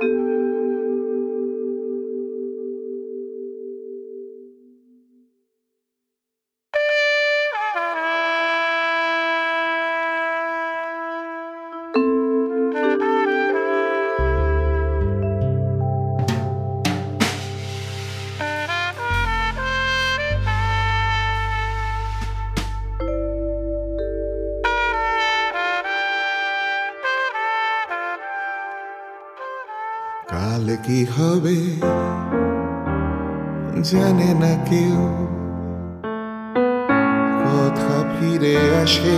কাল কি হবে জানে না কেউ, কথা ফিরে আসে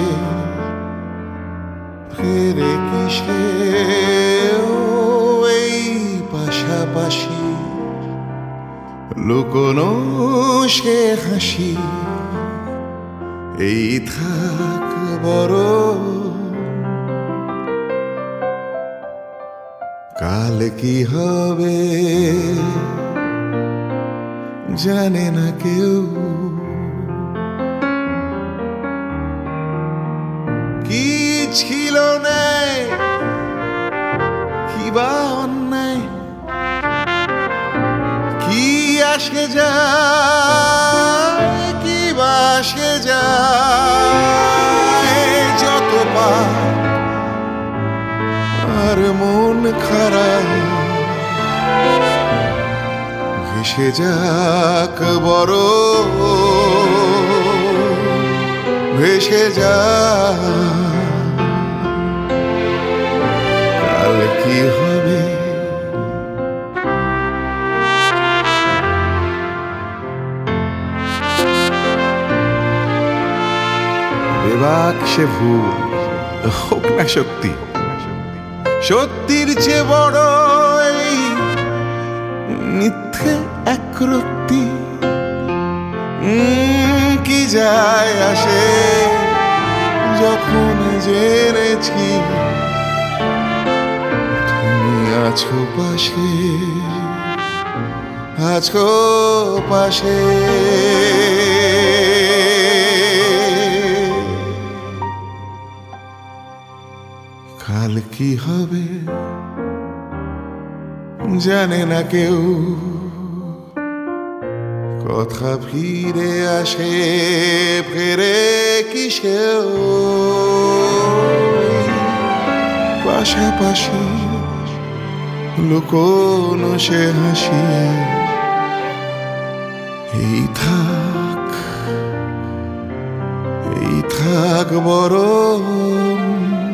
ফেরে কিসে এই পাশাপাশি লুকোনো সে হাসি এই থাক বড়। কাল কি হবে জানে না কেউ, কি ছিল না কি বা অন্যায়, কি আসে যায় কি বা আসে যায়, যত পাপ আর মন খারাপ ভেসে যাক বড়, ভেসে যাক। কাল কি হবে বেবাক সে ভুল হোক না সত্যি, সত্যির চেয়ে বড় এই মিথ্যে একরত্তি, কি যায় আসে যখন জেনেছি তুমি আছো পাশে, আছো পাশে। কাল কি হবে জানে না কেউ, কথা ফিরে আসে ফেরে কিসেও পাশাপাশি লুকোনো সে হাসি এই থাক বড়।